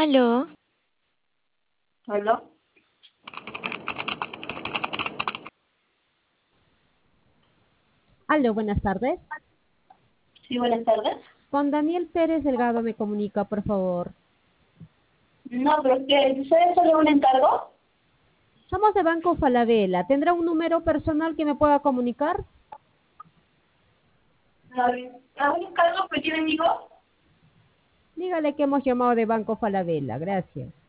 Aló, ¿Aló? Aló, buenas tardes. Sí, buenas tardes. Con Daniel Pérez Delgado me comunica, por favor. No, pero es que ¿ustedes solo un encargo? Somos de Banco Falabella. ¿Tendrá un número personal que me pueda comunicar? No, ¿a un encargo que tiene amigo? Dígale que hemos llamado de Banco Falabella. Gracias.